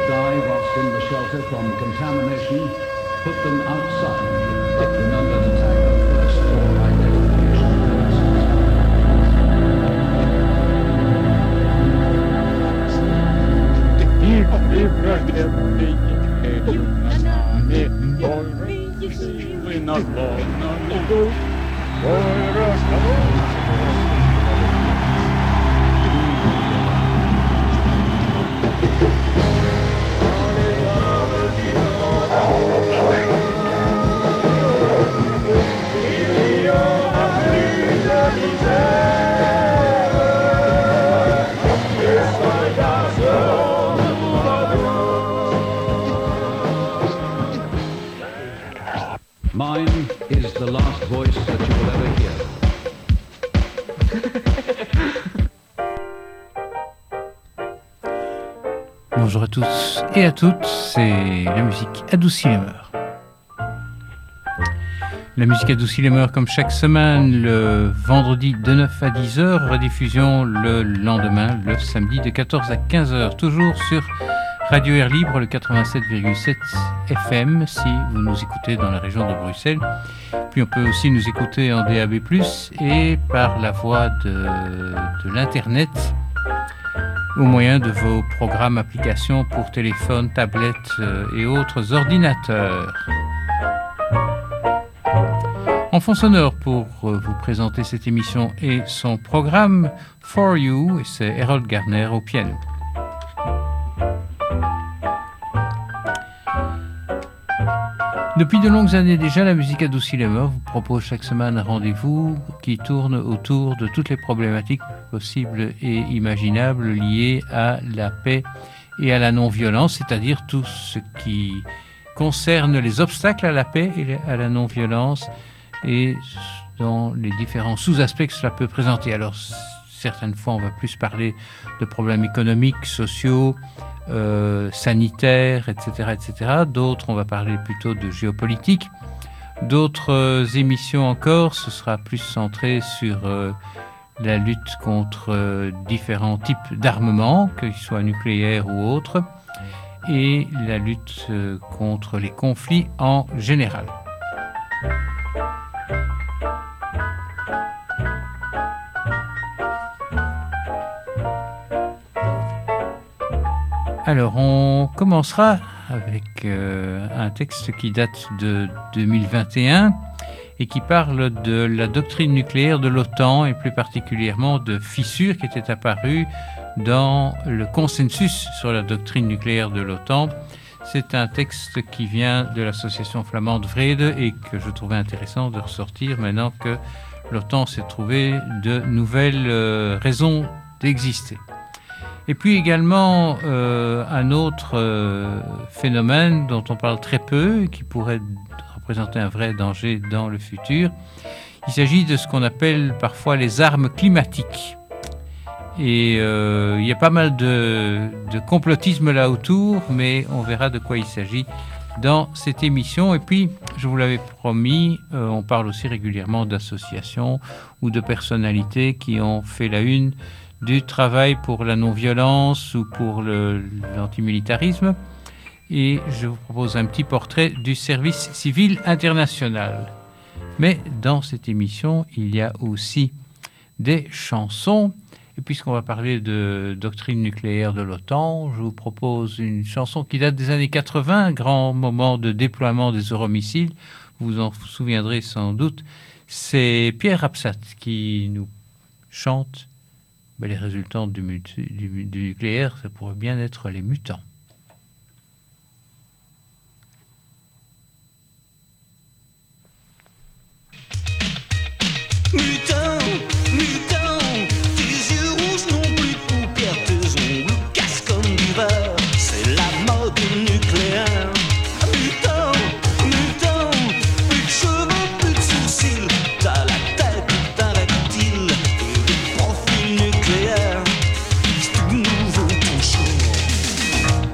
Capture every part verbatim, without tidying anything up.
die whilst in the shelter from contamination, put them outside. Remember to tag them first for identification Mine is the last voice that you will ever hear. Bonjour à tous et à toutes, c'est la musique adoucit les mœurs. La musique adoucit les mœurs comme chaque semaine, le vendredi de neuf à dix heures, rediffusion le lendemain, le samedi de quatorze à quinze heures, toujours sur Radio Air Libre, le quatre-vingt-sept virgule sept F M, si vous nous écoutez dans la région de Bruxelles. Puis on peut aussi nous écouter en D A B plus, et par la voie de, de l'Internet, au moyen de vos programmes, applications pour téléphone, tablettes et autres ordinateurs. En fond sonore pour vous présenter cette émission et son programme For You, et c'est Harold Garner au piano. Depuis de longues années déjà, la musique adoucit les mœurs vous propose chaque semaine un rendez-vous qui tourne autour de toutes les problématiques possibles et imaginables liées à la paix et à la non-violence, c'est-à-dire tout ce qui concerne les obstacles à la paix et à la non-violence et dans les différents sous-aspects que cela peut présenter. Alors, certaines fois, on va plus parler de problèmes économiques, sociaux, Euh, sanitaires, et cetera, et cetera. D'autres, on va parler plutôt de géopolitique. D'autres euh, émissions encore, ce sera plus centré sur euh, la lutte contre euh, différents types d'armements, qu'ils soient nucléaires ou autres, et la lutte euh, contre les conflits en général. Alors, on commencera avec euh, un texte qui date de deux mille vingt et un et qui parle de la doctrine nucléaire de l'OTAN et plus particulièrement de fissures qui étaient apparues dans le consensus sur la doctrine nucléaire de l'OTAN. C'est un texte qui vient de l'association flamande Vrede et que je trouvais intéressant de ressortir maintenant que l'OTAN s'est trouvé de nouvelles euh, raisons d'exister. Et puis également euh, un autre euh, phénomène dont on parle très peu et qui pourrait représenter un vrai danger dans le futur. Il s'agit de ce qu'on appelle parfois les armes climatiques. Et euh, il y a pas mal de, de complotisme là autour, mais on verra de quoi il s'agit dans cette émission. Et puis, je vous l'avais promis, euh, on parle aussi régulièrement d'associations ou de personnalités qui ont fait la une du travail pour la non-violence ou pour le, l'antimilitarisme. Et je vous propose un petit portrait du service civil international. Mais dans cette émission, il y a aussi des chansons. Et puisqu'on va parler de doctrine nucléaire de l'OTAN, je vous propose une chanson qui date des années quatre-vingts, grand moment de déploiement des euromissiles. Vous vous en souviendrez sans doute. C'est Pierre Rapsat qui nous chante ben, les résultats du, multi, du, du nucléaire, ça pourrait bien être les mutants. Mutant, mutant, tes yeux rouges n'ont plus de paupières, tes ongles cassent comme du verre, c'est la mode nucléaire. Mutant, mutant, plus de cheveux, plus de sourcils, t'as la tête d'un reptile et des profils nucléaires. C'est tout nouveau, ton chaud.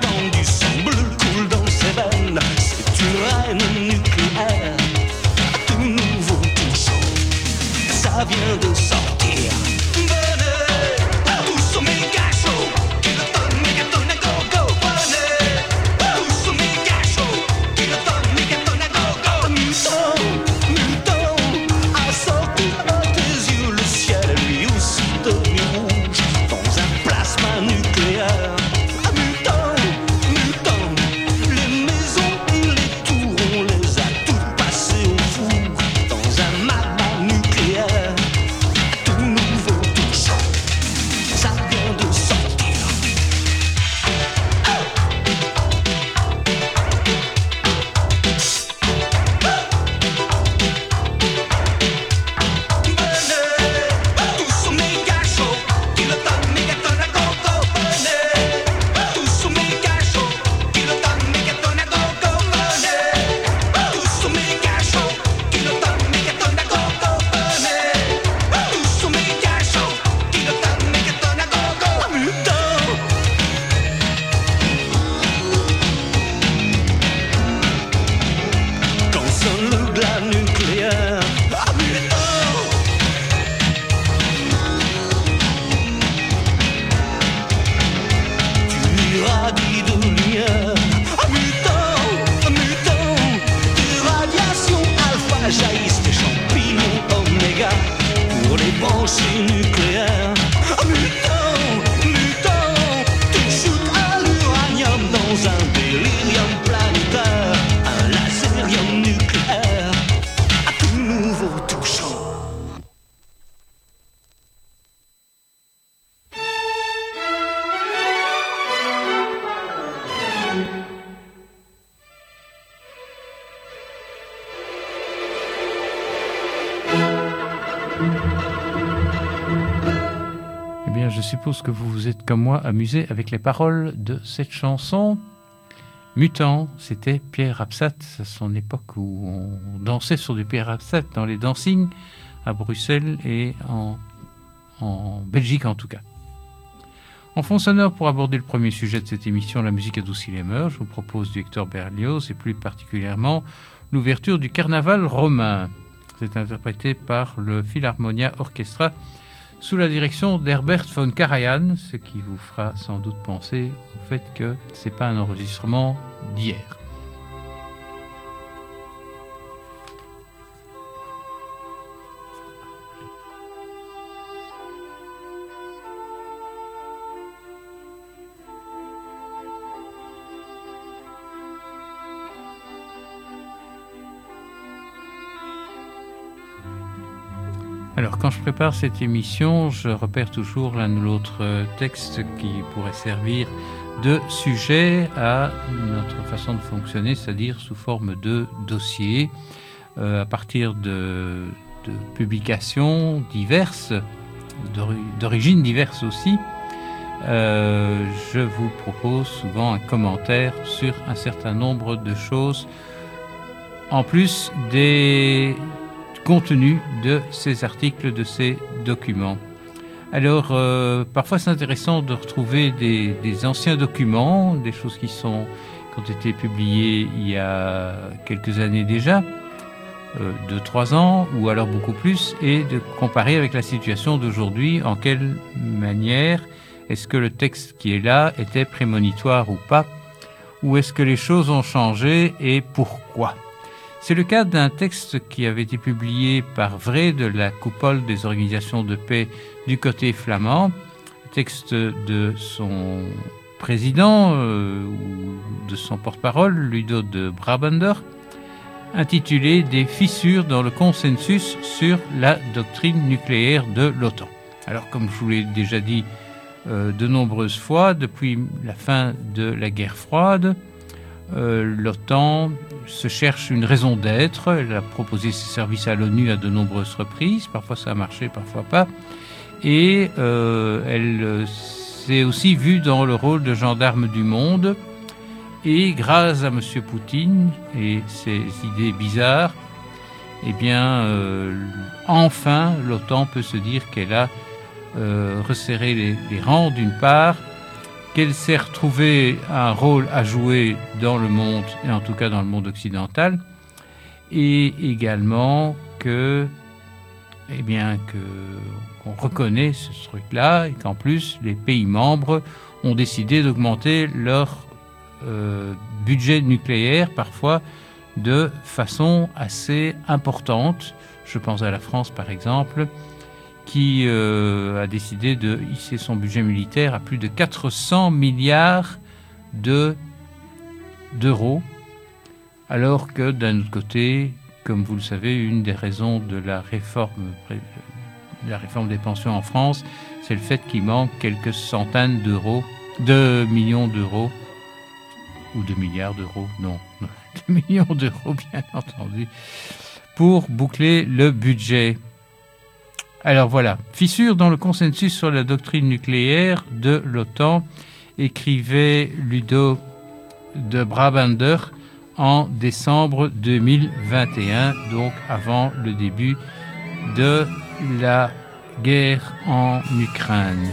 temps du sang bleu coule dans ses veines. C'est une reine nucléaire, tout nouveau, tout chaud. Ça vient de sortir. Venez, où sont mes cachots? Kiloton, mégaton, à go-go. Venez, où sont mes cachots? Kiloton, mégaton, à go-go. Mutant, mutant, a sorti à tes yeux le ciel, lui aussi devenu rouge dans un plasma nucléaire. Mutant, mutant, les maisons et les tours, on les a toutes passées au four dans un magma nucléaire. Tout nouveau, tout chaud, ça vient de sortir. Venez, tous sont méga chauds, kiloton, mégaton, à go-go. Venez, tous sont méga chauds, kiloton, mégaton, à go-go. Venez, tous sont méga chauds, kiloton, mégaton, à go-go. Venez, tous sont méga chauds, kiloton, mégaton, à go-go. Mutant. Quand sonne le glas nucléaire, ah mutant. Tu irradies de lumière, ah mutant, ah mutant. Des radiations alpha jaillissent des champignons oméga pour les pensées nucléaires. Ah mutant, mutant. Tu shootes à l'uranium dans un délirium planétaire, un laserium nucléaire, à tout nouveau, tout chaud. Eh bien, je suppose que vous vous êtes comme moi amusé avec les paroles de cette chanson. Mutant, c'était Pierre Absat, à son époque où on dansait sur du Pierre Absat dans les dancings à Bruxelles et en, en Belgique en tout cas. En fond sonore, pour aborder le premier sujet de cette émission, la musique adoucit les mœurs, je vous propose du Hector Berlioz et plus particulièrement l'ouverture du Carnaval romain. C'est interprété par le Philharmonia Orchestra sous la direction d'Herbert von Karajan, ce qui vous fera sans doute penser au fait que ce n'est pas un enregistrement d'hier. Alors, quand je prépare cette émission, je repère toujours l'un ou l'autre texte qui pourrait servir de sujet à notre façon de fonctionner, c'est-à-dire sous forme de dossier, euh, à partir de, de publications diverses, d'origines diverses aussi. Euh, je vous propose souvent un commentaire sur un certain nombre de choses, en plus des contenu de ces articles, de ces documents. Alors, euh, parfois c'est intéressant de retrouver des, des anciens documents, des choses qui sont, qui ont été publiées il y a quelques années déjà, euh, deux, trois ans, ou alors beaucoup plus, et de comparer avec la situation d'aujourd'hui, en quelle manière est-ce que le texte qui est là était prémonitoire ou pas, ou est-ce que les choses ont changé et pourquoi. C'est le cas d'un texte qui avait été publié par Vré de la coupole des organisations de paix du côté flamand, texte de son président euh, ou de son porte-parole, Ludo de Brabander, intitulé « Des fissures dans le consensus sur la doctrine nucléaire de l'OTAN ». Alors, comme je vous l'ai déjà dit euh, de nombreuses fois, depuis la fin de la guerre froide, Euh, l'OTAN se cherche une raison d'être. Elle a proposé ses services à l'ONU à de nombreuses reprises. Parfois ça a marché, parfois pas. Et euh, elle s'est aussi vue dans le rôle de gendarme du monde. Et grâce à M. Poutine et ses idées bizarres, eh bien, euh, enfin, l'OTAN peut se dire qu'elle a euh, resserré les, les rangs d'une part, qu'elle s'est retrouvée un rôle à jouer dans le monde, et en tout cas dans le monde occidental, et également que, eh bien, que, qu'on reconnaît ce truc-là, et qu'en plus, les pays membres ont décidé d'augmenter leur euh, budget nucléaire, parfois de façon assez importante. Je pense à la France, par exemple, qui euh, a décidé de hisser son budget militaire à plus de quatre cents milliards de, d'euros, alors que d'un autre côté, comme vous le savez, une des raisons de la réforme, de la réforme des pensions en France, c'est le fait qu'il manque quelques centaines d'euros, de millions d'euros, ou de milliards d'euros, non, de millions d'euros, bien entendu, pour boucler le budget. Alors voilà, fissure dans le consensus sur la doctrine nucléaire de l'OTAN, écrivait Ludo de Brabander en décembre deux mille vingt et un, donc avant le début de la guerre en Ukraine.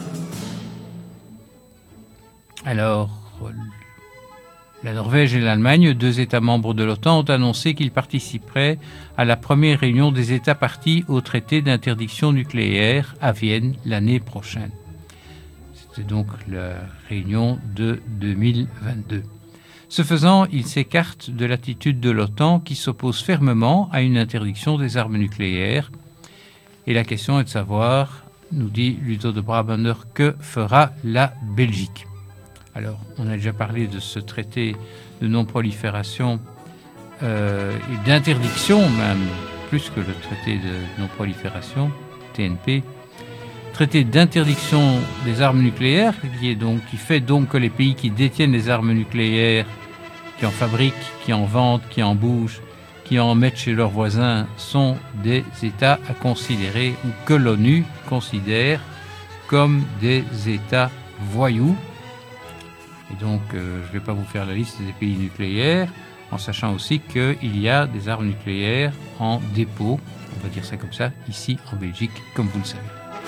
Alors, la Norvège et l'Allemagne, deux États membres de l'OTAN, ont annoncé qu'ils participeraient à la première réunion des États partis au traité d'interdiction nucléaire à Vienne l'année prochaine. C'était donc la réunion de deux mille vingt-deux. Ce faisant, ils s'écartent de l'attitude de l'OTAN qui s'oppose fermement à une interdiction des armes nucléaires. Et la question est de savoir, nous dit Ludo de Brabander, que fera la Belgique ? Alors, on a déjà parlé de ce traité de non-prolifération euh, et d'interdiction même, plus que le traité de non-prolifération, T N P, traité d'interdiction des armes nucléaires, qui, est donc, qui fait donc que les pays qui détiennent les armes nucléaires, qui en fabriquent, qui en vendent, qui en bougent, qui en mettent chez leurs voisins, sont des États à considérer, ou que l'ONU considère comme des États voyous. Et donc, euh, je ne vais pas vous faire la liste des pays nucléaires, en sachant aussi qu'il y a des armes nucléaires en dépôt, on va dire ça comme ça, ici en Belgique, comme vous le savez.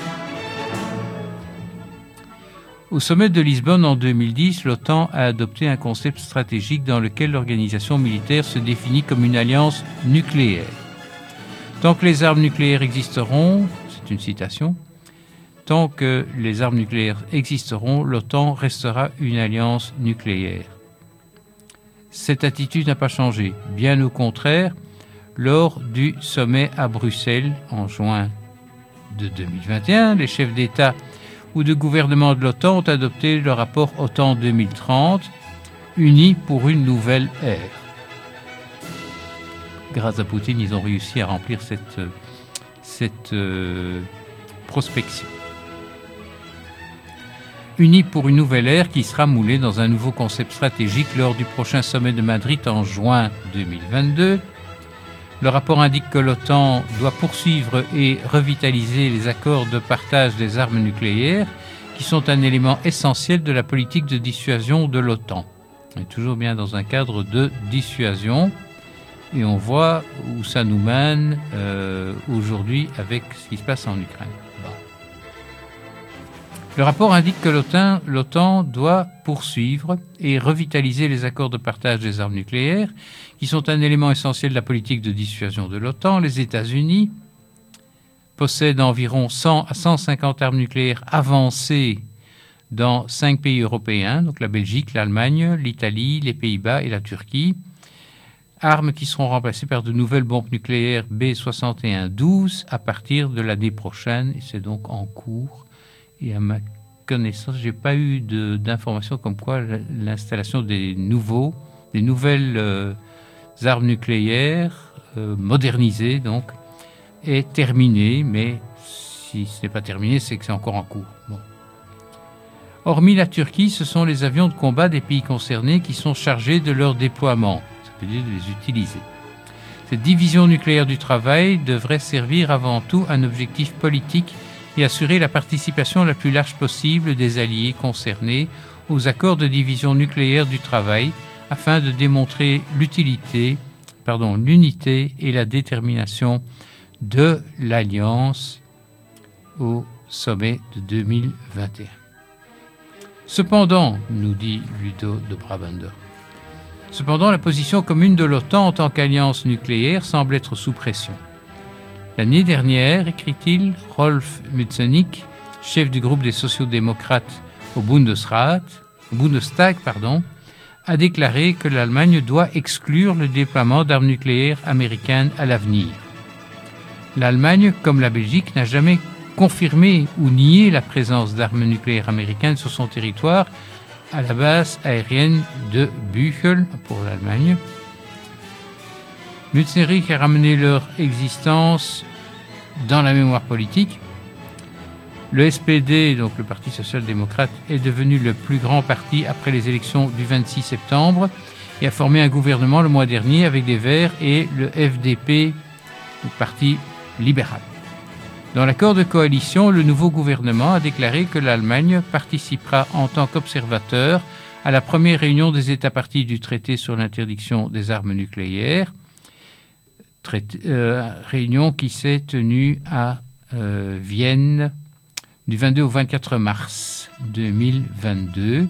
Au sommet de Lisbonne en deux mille dix, l'OTAN a adopté un concept stratégique dans lequel l'organisation militaire se définit comme une alliance nucléaire. Tant que les armes nucléaires existeront, c'est une citation, tant que les armes nucléaires existeront, l'OTAN restera une alliance nucléaire. Cette attitude n'a pas changé. Bien au contraire, lors du sommet à Bruxelles en juin de deux mille vingt et un, les chefs d'État ou de gouvernement de l'OTAN ont adopté le rapport OTAN deux mille trente, unis pour une nouvelle ère. Grâce à Poutine, ils ont réussi à remplir cette, cette euh, prospection. Unis pour une nouvelle ère qui sera moulée dans un nouveau concept stratégique lors du prochain sommet de Madrid en juin deux mille vingt-deux. Le rapport indique que l'OTAN doit poursuivre et revitaliser les accords de partage des armes nucléaires qui sont un élément essentiel de la politique de dissuasion de l'OTAN. On est toujours bien dans un cadre de dissuasion et on voit où ça nous mène euh, aujourd'hui avec ce qui se passe en Ukraine. Bon. Le rapport indique que l'OTAN, l'OTAN doit poursuivre et revitaliser les accords de partage des armes nucléaires, qui sont un élément essentiel de la politique de dissuasion de l'OTAN. Les États-Unis possèdent environ cent à cent cinquante armes nucléaires avancées dans cinq pays européens, donc la Belgique, l'Allemagne, l'Italie, les Pays-Bas et la Turquie. Armes qui seront remplacées par de nouvelles bombes nucléaires B soixante et un douze à partir de l'année prochaine, et c'est donc en cours. Et à ma connaissance, je n'ai pas eu de, d'informations comme quoi l'installation des nouveaux, des nouvelles euh, armes nucléaires euh, modernisées donc, est terminée, mais si ce n'est pas terminé, c'est que c'est encore en cours. Bon. Hormis la Turquie, ce sont les avions de combat des pays concernés qui sont chargés de leur déploiement, ça veut dire de les utiliser. Cette division nucléaire du travail devrait servir avant tout un objectif politique et assurer la participation la plus large possible des alliés concernés aux accords de division nucléaire du travail afin de démontrer l'utilité, pardon, l'unité et la détermination de l'Alliance au sommet de deux mille vingt et un. Cependant, nous dit Ludo de Brabander, cependant, la position commune de l'OTAN en tant qu'alliance nucléaire semble être sous pression. L'année dernière, écrit-il, Rolf Mützenich, chef du groupe des sociodémocrates au Bundesrat, au Bundestag, pardon, a déclaré que l'Allemagne doit exclure le déploiement d'armes nucléaires américaines à l'avenir. L'Allemagne, comme la Belgique, n'a jamais confirmé ou nié la présence d'armes nucléaires américaines sur son territoire à la base aérienne de Büchel pour l'Allemagne. Mützenich a ramené leur existence dans la mémoire politique. Le S P D, donc le Parti social-démocrate, est devenu le plus grand parti après les élections du vingt-six septembre et a formé un gouvernement le mois dernier avec les Verts et le F D P, le Parti libéral. Dans l'accord de coalition, le nouveau gouvernement a déclaré que l'Allemagne participera en tant qu'observateur à la première réunion des États parties du traité sur l'interdiction des armes nucléaires, traité, euh, réunion qui s'est tenue à euh, Vienne du vingt-deux au vingt-quatre mars deux mille vingt-deux.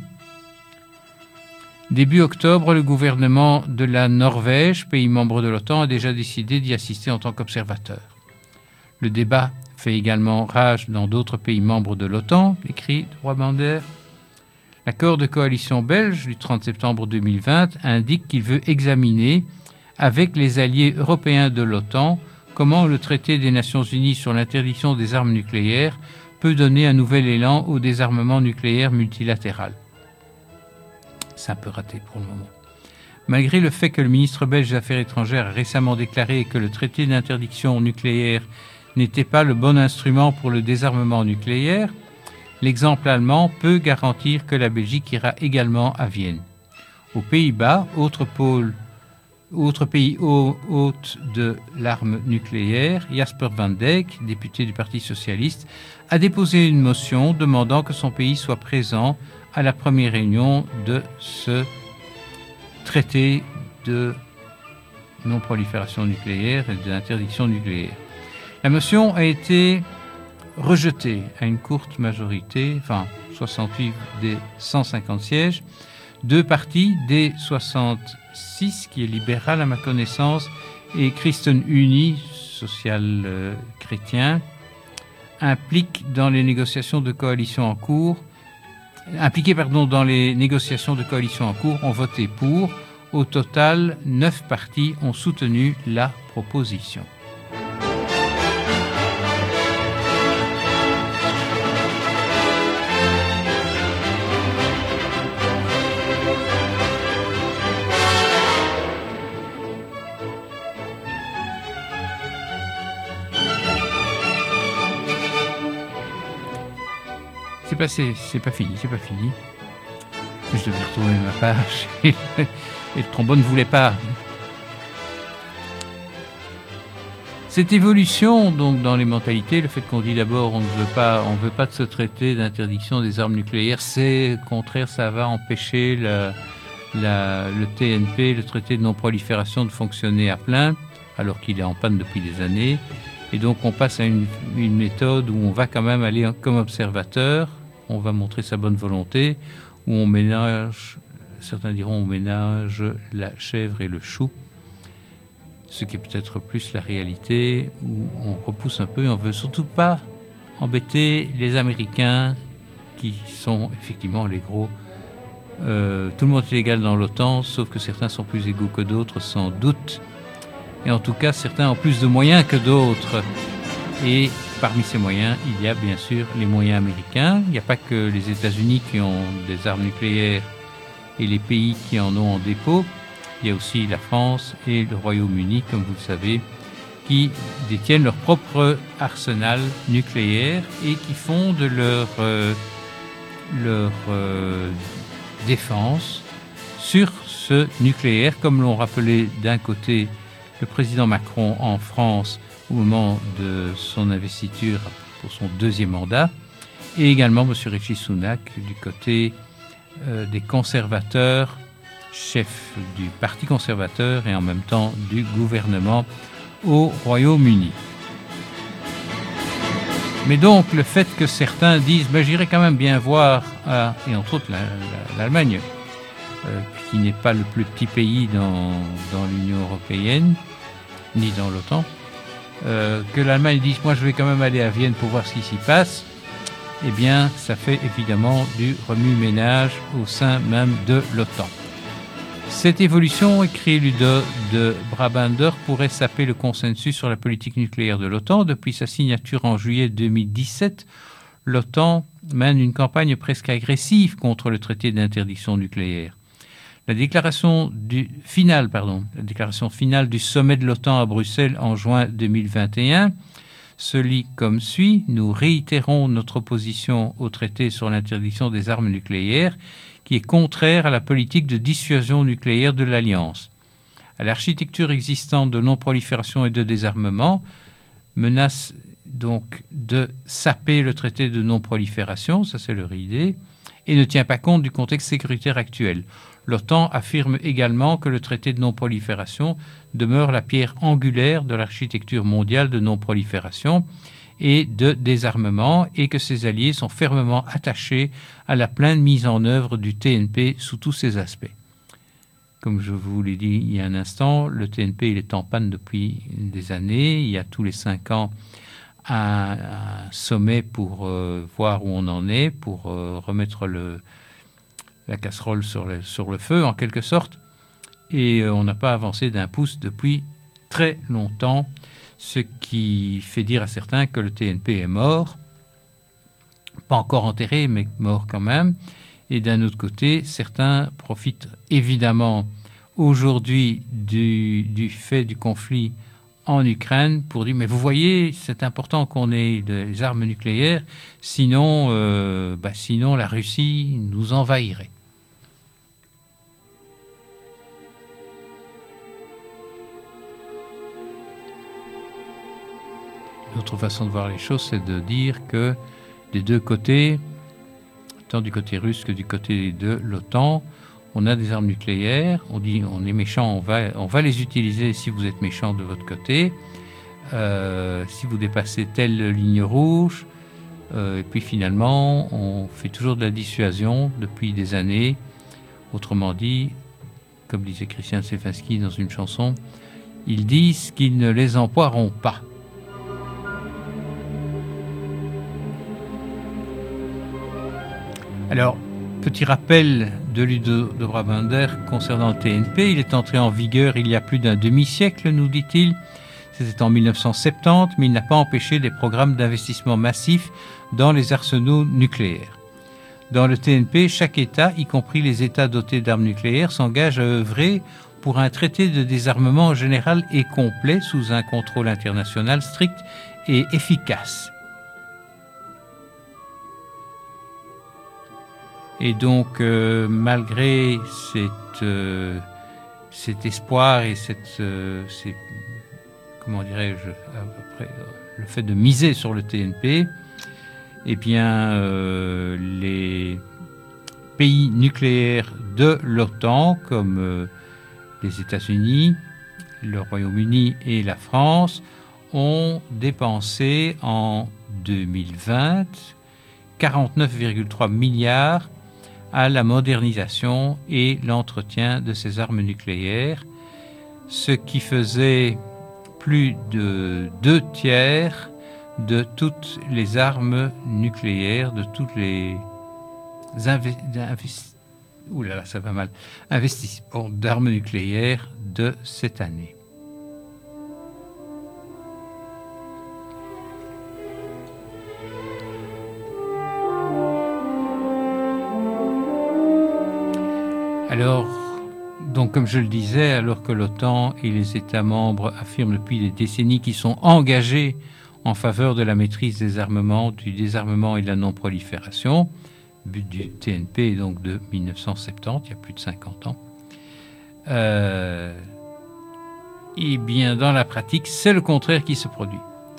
Début octobre, le gouvernement de la Norvège, pays membre de l'OTAN, a déjà décidé d'y assister en tant qu'observateur. Le débat fait également rage dans d'autres pays membres de l'OTAN, écrit Brabander. L'accord de coalition belge du trente septembre deux mille vingt indique qu'il veut examiner, avec les alliés européens de l'OTAN, comment le traité des Nations Unies sur l'interdiction des armes nucléaires peut donner un nouvel élan au désarmement nucléaire multilatéral. C'est un peu raté pour le moment. Malgré le fait que le ministre belge des Affaires étrangères a récemment déclaré que le traité d'interdiction nucléaire n'était pas le bon instrument pour le désarmement nucléaire, l'exemple allemand peut garantir que la Belgique ira également à Vienne. Aux Pays-Bas, autre pôle, autre pays hôte de l'arme nucléaire, Jasper van Dijk, député du Parti socialiste, a déposé une motion demandant que son pays soit présent à la première réunion de ce traité de non-prolifération nucléaire et d'interdiction nucléaire. La motion a été rejetée à une courte majorité, enfin soixante-huit des cent cinquante sièges. Deux partis, D soixante-six, qui est libéral à ma connaissance, et Christen Uni, social-chrétien, impliquent dans les négociations de coalition en cours, impliqués pardon, dans les négociations de coalition en cours, ont voté pour. Au total, neuf partis ont soutenu la proposition. C'est pas, c'est, c'est pas fini, c'est pas fini. Je devais retrouver ma page et le, et le trombone ne voulait pas. Cette évolution, donc, dans les mentalités, le fait qu'on dit d'abord on ne veut pas, on veut pas de ce traité d'interdiction des armes nucléaires, c'est au contraire, ça va empêcher la, la, le T N P, le traité de non-prolifération, de fonctionner à plein, alors qu'il est en panne depuis des années. Et donc on passe à une, une méthode où on va quand même aller comme observateur, on va montrer sa bonne volonté, où on ménage, certains diront on ménage la chèvre et le chou, ce qui est peut-être plus la réalité, où on repousse un peu et on ne veut surtout pas embêter les Américains qui sont effectivement les gros. Euh, tout le monde est égal dans l'OTAN, sauf que certains sont plus égaux que d'autres, sans doute. Et en tout cas, certains ont plus de moyens que d'autres. Et parmi ces moyens, il y a bien sûr les moyens américains. Il n'y a pas que les États-Unis qui ont des armes nucléaires et les pays qui en ont en dépôt. Il y a aussi la France et le Royaume-Uni, comme vous le savez, qui détiennent leur propre arsenal nucléaire et qui fondent leur, euh, leur euh, défense sur ce nucléaire, comme l'ont rappelé d'un côté le président Macron en France au moment de son investiture pour son deuxième mandat, et également M. Rishi Sunak du côté euh, des conservateurs, chef du Parti conservateur et en même temps du gouvernement au Royaume-Uni. Mais donc, le fait que certains disent ben, « j'irai quand même bien voir, euh, et entre autres la, la, l'Allemagne, euh, qui n'est pas le plus petit pays dans, dans l'Union européenne, ni dans l'OTAN, euh, que l'Allemagne dise « moi je vais quand même aller à Vienne pour voir ce qui s'y passe », eh bien, ça fait évidemment du remue-ménage au sein même de l'OTAN. Cette évolution, écrit Ludo de Brabander, pourrait saper le consensus sur la politique nucléaire de l'OTAN. Depuis sa signature en juillet deux mille dix-sept, l'OTAN mène une campagne presque agressive contre le traité d'interdiction nucléaire. La déclaration du, finale, pardon, la déclaration finale du sommet de l'OTAN à Bruxelles en juin deux mille vingt et un se lit comme suit. Nous réitérons notre opposition au traité sur l'interdiction des armes nucléaires qui est contraire à la politique de dissuasion nucléaire de l'Alliance. À l'architecture existante de non-prolifération et de désarmement menace donc de saper le traité de non-prolifération, ça c'est leur idée, et ne tient pas compte du contexte sécuritaire actuel. L'OTAN affirme également que le traité de non-prolifération demeure la pierre angulaire de l'architecture mondiale de non-prolifération et de désarmement et que ses alliés sont fermement attachés à la pleine mise en œuvre du T N P sous tous ses aspects. Comme je vous l'ai dit il y a un instant, le T N P il est en panne depuis des années. Il y a tous les cinq ans un, un sommet pour euh, voir où on en est, pour euh, remettre le, la casserole sur le, sur le feu en quelque sorte. Et euh, on n'a pas avancé d'un pouce depuis très longtemps, ce qui fait dire à certains que le T N P est mort, pas encore enterré, mais mort quand même. Et d'un autre côté, certains profitent évidemment aujourd'hui du, du fait du conflit en Ukraine pour dire, mais vous voyez, c'est important qu'on ait des armes nucléaires, sinon, euh, bah, sinon la Russie nous envahirait. L'autre façon de voir les choses, c'est de dire que des deux côtés, tant du côté russe que du côté de l'OTAN, on a des armes nucléaires. On dit on est méchant, on va, on va les utiliser si vous êtes méchant de votre côté. Euh, si vous dépassez telle ligne rouge, euh, et puis finalement, on fait toujours de la dissuasion depuis des années. Autrement dit, comme disait Christian Stefanski dans une chanson, ils disent qu'ils ne les emploieront pas. Alors, petit rappel de Ludo de Brabander concernant le T N P. Il est entré en vigueur il y a plus d'un demi-siècle, nous dit-il. C'était en mille neuf cent soixante-dix, mais il n'a pas empêché des programmes d'investissement massifs dans les arsenaux nucléaires. Dans le T N P, chaque État, y compris les États dotés d'armes nucléaires, s'engage à œuvrer pour un traité de désarmement général et complet sous un contrôle international strict et efficace. Et donc, euh, malgré cette, euh, cet espoir et cette, euh, ces, comment dirais-je, après, le fait de miser sur le T N P, eh bien, euh, les pays nucléaires de l'OTAN, comme euh, les États-Unis, le Royaume-Uni et la France, ont dépensé en deux mille vingt quarante-neuf virgule trois milliards à la modernisation et l'entretien de ces armes nucléaires, ce qui faisait plus de deux tiers de toutes les armes nucléaires, de toutes les inve- invest- Ouh là là, ça va mal. investissements d'armes nucléaires de cette année. Alors, donc comme je le disais, alors que l'OTAN et les États membres affirment depuis des décennies qu'ils sont engagés en faveur de la maîtrise des armements, du désarmement et de la non-prolifération, but du T N P est donc de mille neuf cent soixante-dix, il y a plus de cinquante ans, euh, et bien dans la pratique, c'est le contraire qui se produit.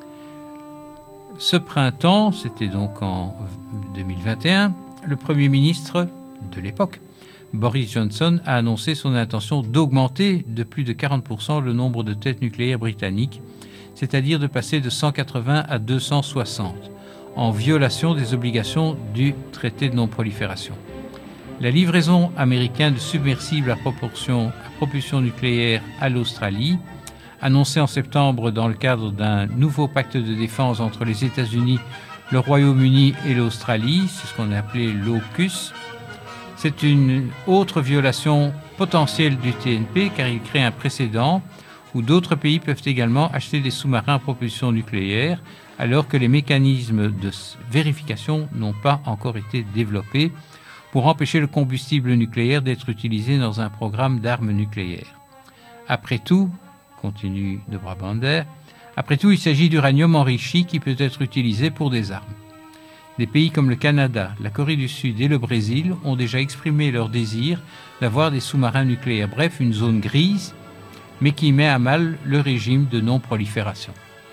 Ce printemps, c'était donc en deux mille vingt et un, le Premier ministre de l'époque, Boris Johnson, a annoncé son intention d'augmenter de plus de quarante pour cent le nombre de têtes nucléaires britanniques, c'est-à-dire de passer de cent quatre-vingts à deux cent soixante. en violation des obligations du traité de non-prolifération. La livraison américaine de submersibles à, proportion, à propulsion nucléaire à l'Australie, annoncée en septembre dans le cadre d'un nouveau pacte de défense entre les États-Unis, le Royaume-Uni et l'Australie, c'est ce qu'on a appelé l'AUKUS, c'est une autre violation potentielle du T N P car il crée un précédent où d'autres pays peuvent également acheter des sous-marins à propulsion nucléaire alors que les mécanismes de vérification n'ont pas encore été développés pour empêcher le combustible nucléaire d'être utilisé dans un programme d'armes nucléaires. Après tout, continue de Brabander, après tout, il s'agit d'uranium enrichi qui peut être utilisé pour des armes. Des pays comme le Canada, la Corée du Sud et le Brésil ont déjà exprimé leur désir d'avoir des sous-marins nucléaires, bref, une zone grise, mais qui met à mal le régime de non-prolifération.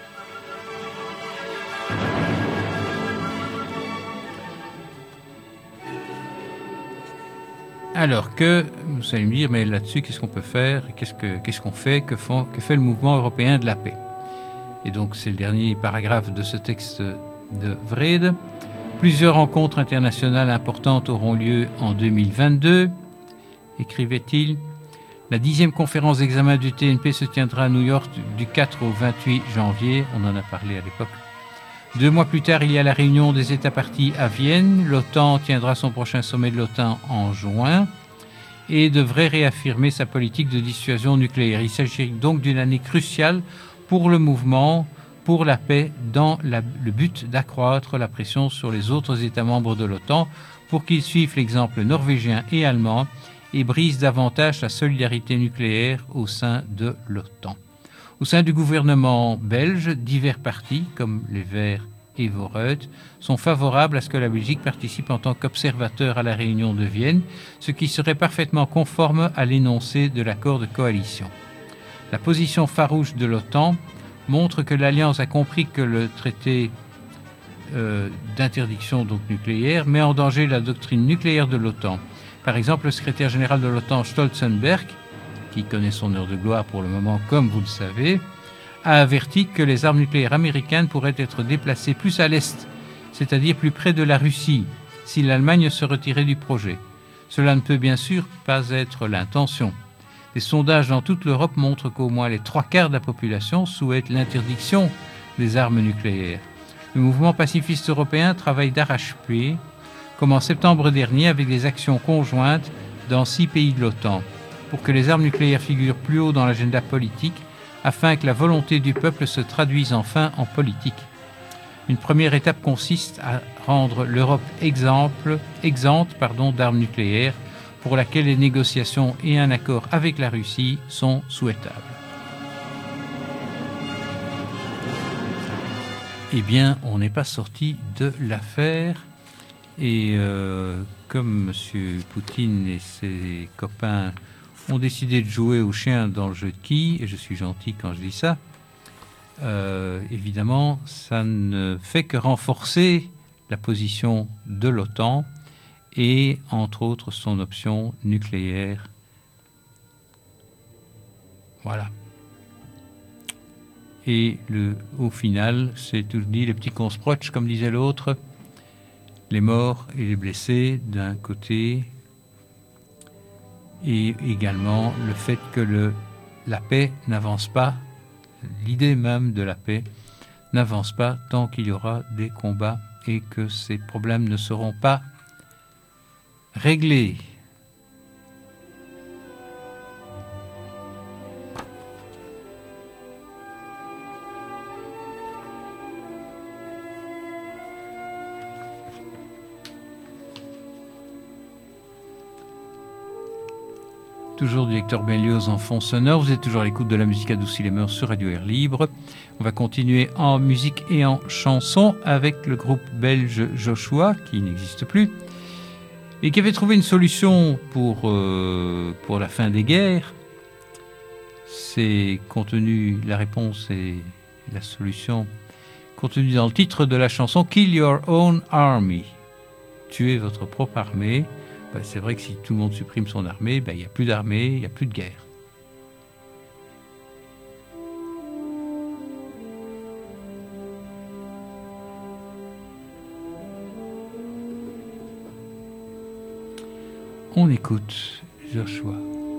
Alors que, vous allez me dire, mais là-dessus, qu'est-ce qu'on peut faire? Qu'est-ce, que, qu'est-ce qu'on fait? Que, font, que fait le mouvement européen de la paix? Et donc, c'est le dernier paragraphe de ce texte de Vrede. Plusieurs rencontres internationales importantes auront lieu en deux mille vingt-deux, écrivait-il. La dixième conférence d'examen du T N P se tiendra à New York du quatre au vingt-huit janvier. On en a parlé à l'époque. Deux mois plus tard, il y a la réunion des États parties à Vienne. L'OTAN tiendra son prochain sommet de l'OTAN en juin et devrait réaffirmer sa politique de dissuasion nucléaire. Il s'agit donc d'une année cruciale pour le mouvement pour la paix dans la, le but d'accroître la pression sur les autres États membres de l'OTAN pour qu'ils suivent l'exemple norvégien et allemand et brisent davantage la solidarité nucléaire au sein de l'OTAN. Au sein du gouvernement belge, divers partis, comme les Verts et Vooruit, sont favorables à ce que la Belgique participe en tant qu'observateur à la réunion de Vienne, ce qui serait parfaitement conforme à l'énoncé de l'accord de coalition. La position farouche de l'OTAN montre que l'Alliance a compris que le traité euh, d'interdiction donc nucléaire met en danger la doctrine nucléaire de l'OTAN. Par exemple, le secrétaire général de l'OTAN, Stoltenberg, qui connaît son heure de gloire pour le moment, comme vous le savez, a averti que les armes nucléaires américaines pourraient être déplacées plus à l'est, c'est-à-dire plus près de la Russie, si l'Allemagne se retirait du projet. Cela ne peut bien sûr pas être l'intention. Des sondages dans toute l'Europe montrent qu'au moins les trois quarts de la population souhaitent l'interdiction des armes nucléaires. Le mouvement pacifiste européen travaille d'arrache-pied, comme en septembre dernier avec des actions conjointes dans six pays de l'OTAN, pour que les armes nucléaires figurent plus haut dans l'agenda politique, afin que la volonté du peuple se traduise enfin en politique. Une première étape consiste à rendre l'Europe exemple, exempte pardon, d'armes nucléaires, pour laquelle les négociations et un accord avec la Russie sont souhaitables. Eh bien, on n'est pas sorti de l'affaire, et euh, comme M. Poutine et ses copains ont décidé de jouer au chien dans le jeu de quilles, et je suis gentil quand je dis ça, euh, évidemment, ça ne fait que renforcer la position de l'OTAN et, entre autres, son option nucléaire. Voilà. Et le, au final, c'est tout dit, les petits consproches, comme disait l'autre, les morts et les blessés d'un côté, et également le fait que le, la paix n'avance pas, l'idée même de la paix n'avance pas tant qu'il y aura des combats et que ces problèmes ne seront pas réglés. Toujours du Hector Berlioz en fond sonore. Vous êtes toujours à l'écoute de la musique adoucie les mœurs sur Radio Air Libre. On va continuer en musique et en chanson avec le groupe belge Joshua, qui n'existe plus, et qui avait trouvé une solution pour, euh, pour la fin des guerres. C'est contenu, la réponse et la solution contenue dans le titre de la chanson Kill Your Own Army. Tuez votre propre armée. Ben, c'est vrai que si tout le monde supprime son armée, ben, il n'y a plus d'armée, il n'y a plus de guerre. On écoute Joshua.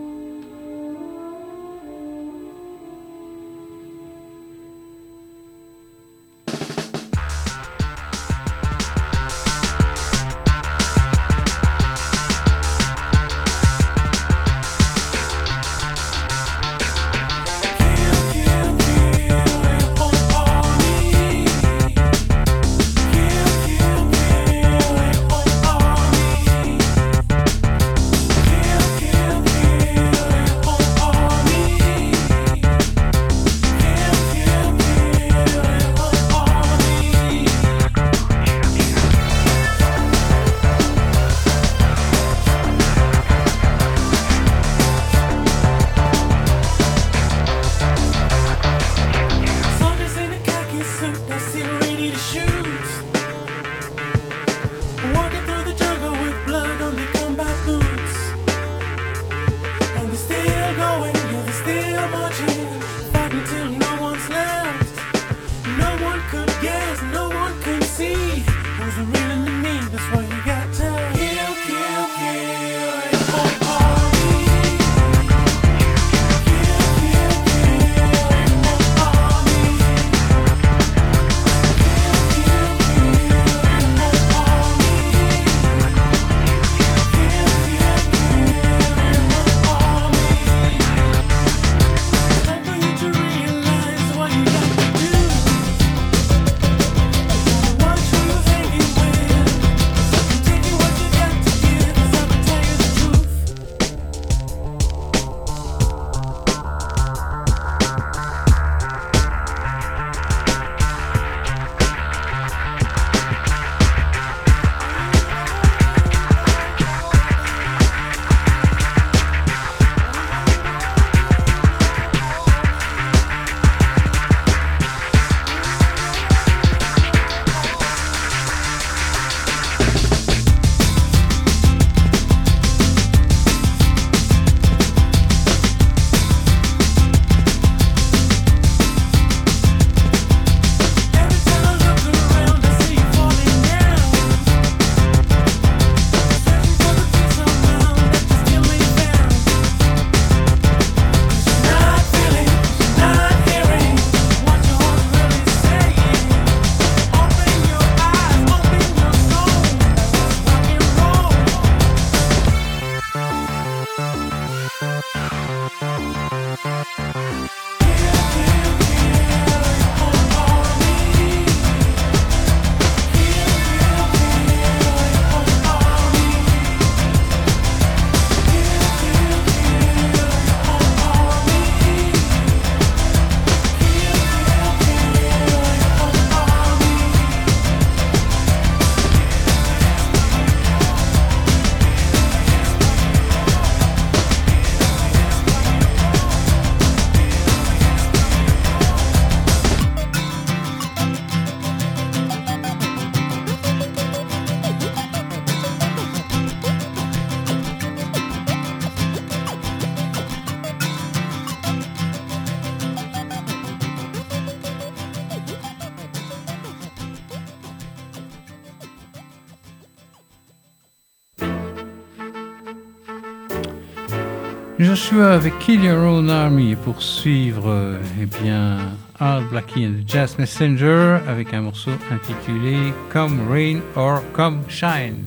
Joshua avec Kill Your Own Army pour suivre euh, eh bien, Art Blakey and the Jazz Messenger avec un morceau intitulé Come Rain or Come Shine.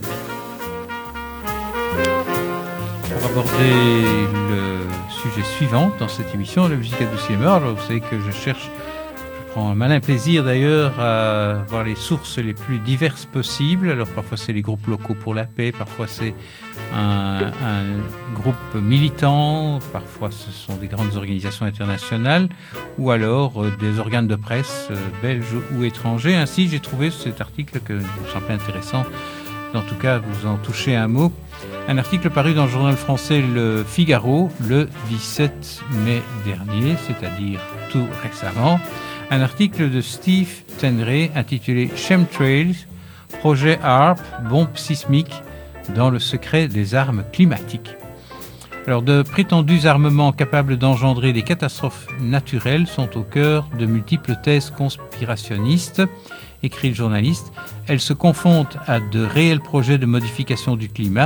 Pour aborder le sujet suivant dans cette émission, la musique à douce et mort, vous savez que je cherche, je prends un malin plaisir d'ailleurs à voir les sources les plus diverses possibles. Alors parfois c'est les groupes locaux pour la paix, parfois c'est Un, un groupe militant, parfois ce sont des grandes organisations internationales ou alors euh, des organes de presse euh, belges ou étrangers. Ainsi, j'ai trouvé cet article que je me semblait intéressant, en tout cas vous en touchez un mot. Un article paru dans le journal français Le Figaro le dix-sept mai dernier, c'est-à-dire tout récemment. Un article de Steve Tenray intitulé Chemtrails, projet A R P, bombe sismique dans le secret des armes climatiques. Alors, de prétendus armements capables d'engendrer des catastrophes naturelles sont au cœur de multiples thèses conspirationnistes, écrit le journaliste. Elles se confondent à de réels projets de modification du climat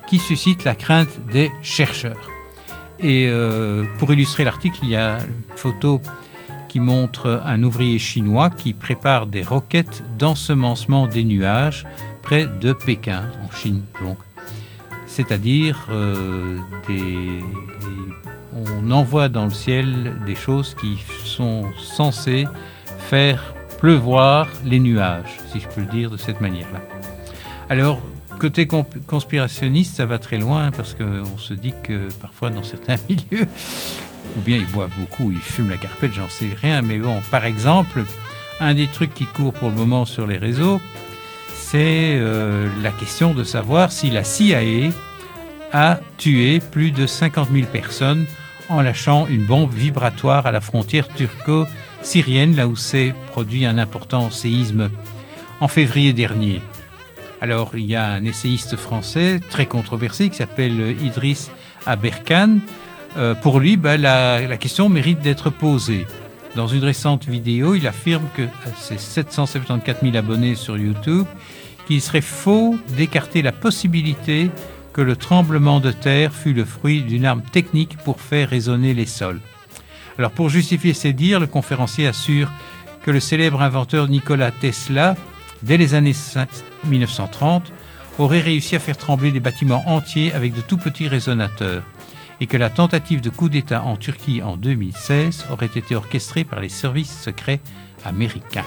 qui suscite la crainte des chercheurs. Et euh, pour illustrer l'article, il y a une photo qui montre un ouvrier chinois qui prépare des roquettes d'ensemencement des nuages près de Pékin, en Chine donc. C'est-à-dire, euh, des, des, on envoie dans le ciel des choses qui sont censées faire pleuvoir les nuages, si je peux le dire de cette manière-là. Alors, côté comp- conspirationniste, ça va très loin parce qu'on se dit que parfois dans certains milieux, ou bien ils boivent beaucoup, ils fument la carpette, j'en sais rien, mais bon, par exemple, un des trucs qui court pour le moment sur les réseaux, c'est euh, la question de savoir si la C I A a tué plus de cinquante mille personnes en lâchant une bombe vibratoire à la frontière turco-syrienne, là où s'est produit un important séisme en février dernier. Alors, il y a un essayiste français très controversé qui s'appelle Idriss Aberkan. Euh, pour lui, bah, la, la question mérite d'être posée. Dans une récente vidéo, il affirme que ses sept cent soixante-quatorze mille abonnés sur YouTube, qu'il serait faux d'écarter la possibilité que le tremblement de terre fut le fruit d'une arme technique pour faire résonner les sols. Alors, pour justifier ces dires, le conférencier assure que le célèbre inventeur Nikola Tesla, dès les années mille neuf cent trente, aurait réussi à faire trembler des bâtiments entiers avec de tout petits résonateurs, et que la tentative de coup d'État en Turquie en deux mille seize aurait été orchestrée par les services secrets américains.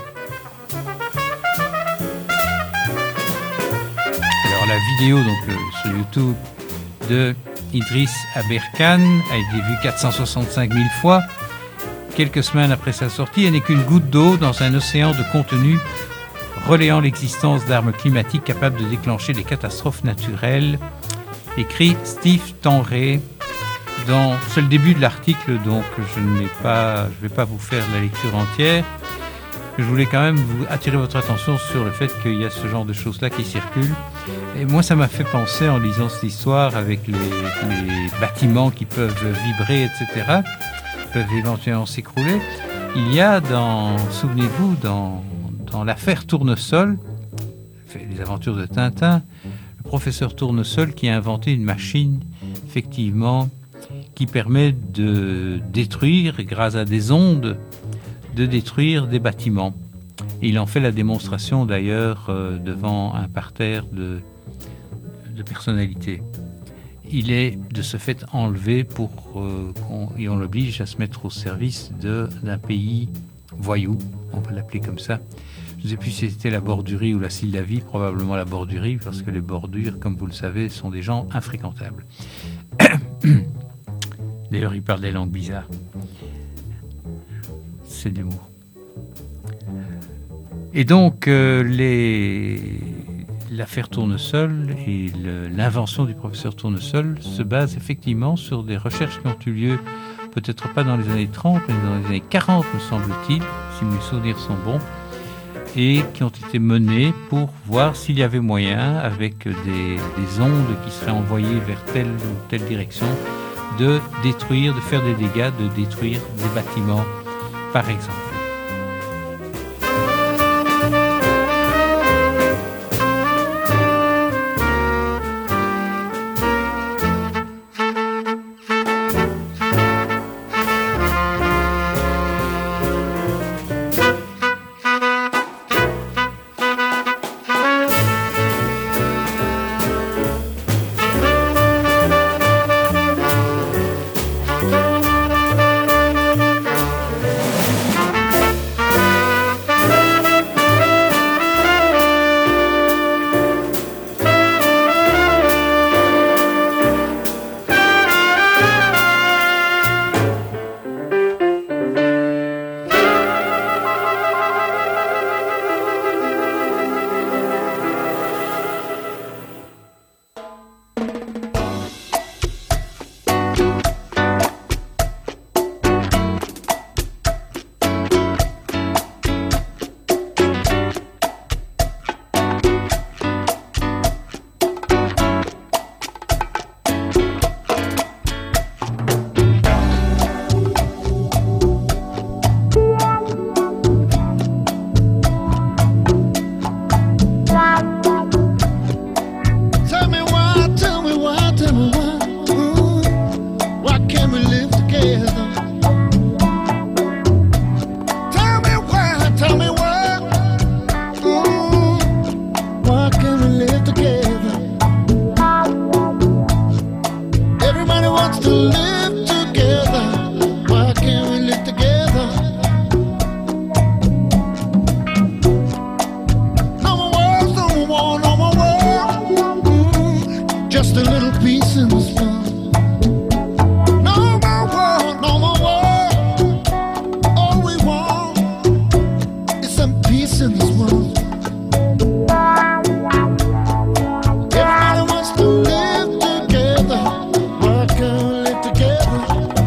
Alors la vidéo donc, euh, sur YouTube de Idriss Aberkan a été vue quatre cent soixante-cinq mille fois quelques semaines après sa sortie et n'est qu'une goutte d'eau dans un océan de contenu relayant l'existence d'armes climatiques capables de déclencher des catastrophes naturelles, écrit Steve Tanrey. Dans, c'est le début de l'article, donc je ne vais pas, je vais pas vous faire la lecture entière. Je voulais quand même vous attirer votre attention sur le fait qu'il y a ce genre de choses-là qui circulent. Et moi, ça m'a fait penser, en lisant cette histoire, avec les, les bâtiments qui peuvent vibrer, et cetera, qui peuvent éventuellement s'écrouler. Il y a dans, souvenez-vous, dans, dans l'affaire Tournesol, les aventures de Tintin, le professeur Tournesol qui a inventé une machine, effectivement, qui permet de détruire, grâce à des ondes, de détruire des bâtiments. Et il en fait la démonstration d'ailleurs euh, devant un parterre de, de personnalités. Il est de ce fait enlevé pour euh, qu'on, et on l'oblige à se mettre au service de, d'un pays voyou, on va l'appeler comme ça. Je ne sais plus si c'était la Bordurie ou la Sildavie, probablement la Bordurie, parce que les bordures, comme vous le savez, sont des gens infréquentables. D'ailleurs, il parle des langues bizarres. C'est de l'humour. Et donc, euh, les... l'affaire Tournesol et le... l'invention du professeur Tournesol se base effectivement sur des recherches qui ont eu lieu, peut-être pas dans les années trente, mais dans les années quarante, me semble-t-il, si mes souvenirs sont bons, et qui ont été menées pour voir s'il y avait moyen, avec des, des ondes qui seraient envoyées vers telle ou telle direction, de détruire, de faire des dégâts, de détruire des bâtiments, par exemple. live together? Tell me why, tell me why. Ooh, why can't we live together? Everybody wants to live together. Why can't we live together? No more wars, no more war, no more war. Mm, just a little peace in this world. No more war, no more war. All we want is some peace in this world. Everybody wants to live together. Why can't we live together?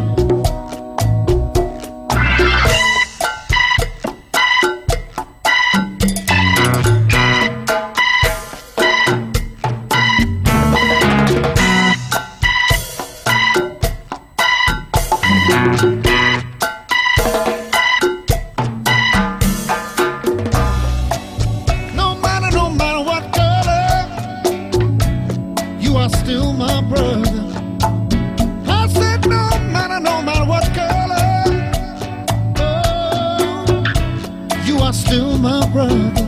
No matter, no matter what color, you are still my brother. I said no matter, no matter what color, oh, you are still my brother.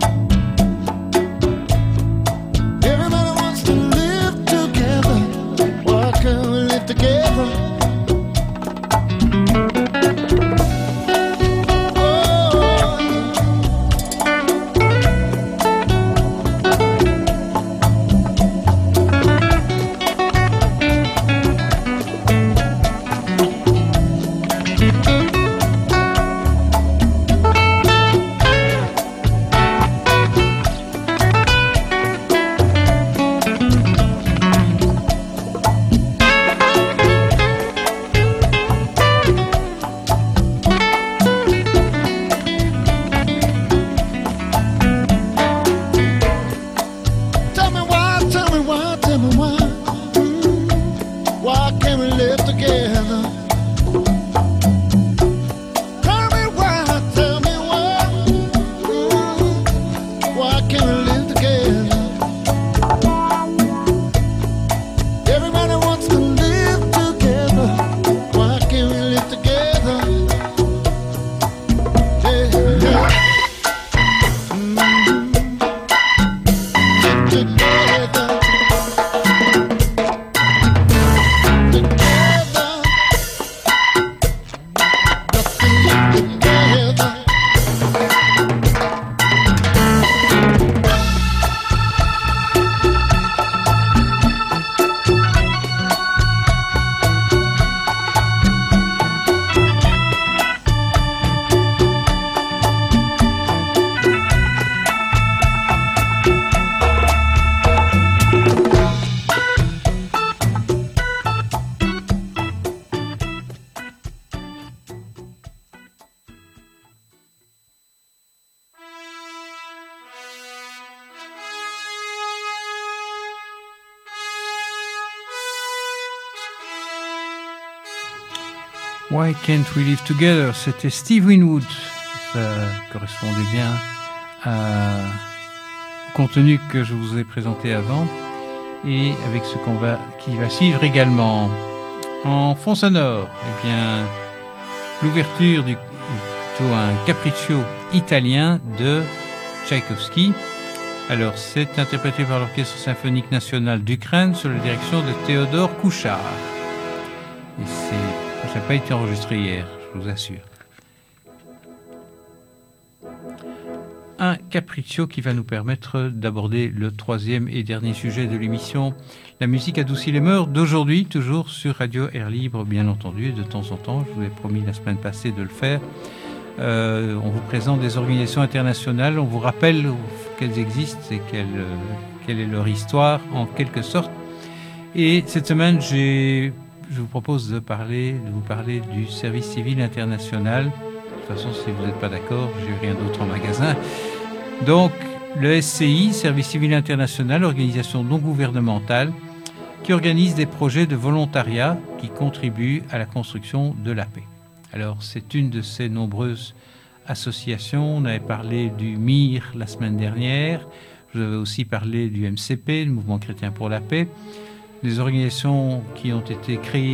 Everybody wants to live together. Why can't we live together? Oh, tell me why, tell me why, tell me why. Mm, why can't we live together? Tell me why, tell me why. Mm, why can't we live together? Everybody wants to live together. Why can't we live together? Yeah, yeah. Mm, together. Together. Nothing together. Why Can't We Live Together? C'était Steve Winwood. Ça correspondait bien à- au contenu que je vous ai présenté avant et avec ce qu'on va, qui va suivre également. En fond sonore, eh bien, l'ouverture du, plutôt un capriccio italien de Tchaïkovski. Alors, c'est interprété par l'Orchestre symphonique national d'Ukraine sous la direction de Théodore Kouchard. Et c'est, ça n'a pas été enregistré hier, je vous assure. Un capriccio qui va nous permettre d'aborder le troisième et dernier sujet de l'émission. La musique adoucit les mœurs d'aujourd'hui, toujours sur Radio Air Libre, bien entendu, et de temps en temps, je vous ai promis la semaine passée de le faire. Euh, on vous présente des organisations internationales, on vous rappelle qu'elles existent et quelle, euh, quelle est leur histoire, en quelque sorte. Et cette semaine, j'ai, je vous propose de, parler, de vous parler du service civil international. De toute façon, si vous n'êtes pas d'accord, j'ai rien d'autre en magasin. Donc, le S C I, Service civil international, organisation non gouvernementale, qui organise des projets de volontariat qui contribuent à la construction de la paix. Alors, c'est une de ces nombreuses associations. On avait parlé du M I R la semaine dernière. Je vous avais aussi parlé du M C P, le Mouvement chrétien pour la paix. Des organisations qui ont été créées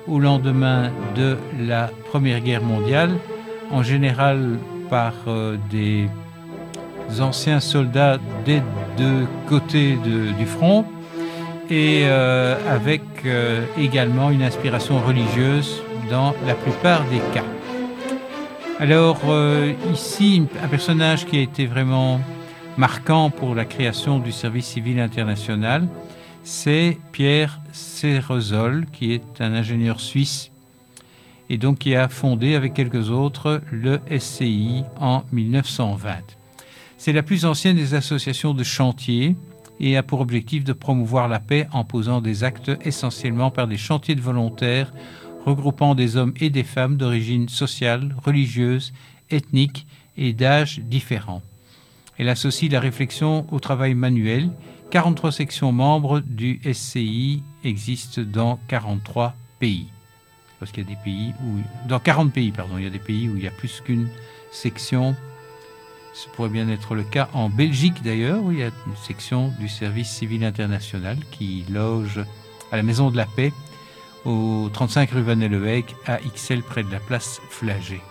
au lendemain de la Première Guerre mondiale, en général par euh, des anciens soldats des deux côtés de, du front, et euh, avec euh, également une inspiration religieuse dans la plupart des cas. Alors euh, ici, un personnage qui a été vraiment marquant pour la création du service civil international, c'est Pierre Ceresol, qui est un ingénieur suisse et donc qui a fondé avec quelques autres le S C I en mille neuf cent vingt. C'est la plus ancienne des associations de chantier et a pour objectif de promouvoir la paix en posant des actes essentiellement par des chantiers de volontaires regroupant des hommes et des femmes d'origine sociale, religieuse, ethnique et d'âge différents. Elle associe la réflexion au travail manuel. quarante-trois sections membres du S C I existent dans quarante-trois pays. Parce qu'il y a des pays où... Dans quarante pays, pardon. Il y a des pays où il y a plus qu'une section. Ce pourrait bien être le cas en Belgique, d'ailleurs, où il y a une section du service civil international qui loge à la Maison de la Paix, au trente-cinq rue Van Helleweg, à Ixelles, près de la place Flagey.